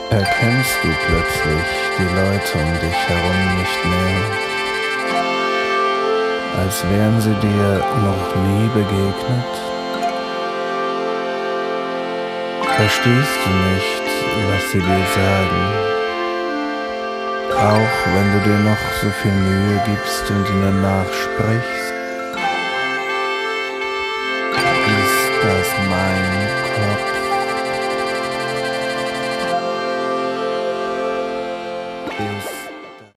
Erkennst du plötzlich die Leute um dich herum nicht mehr, als wären sie dir noch nie begegnet? Verstehst du nicht, was sie dir sagen, auch wenn du dir noch so viel Mühe gibst und ihnen nachsprichst?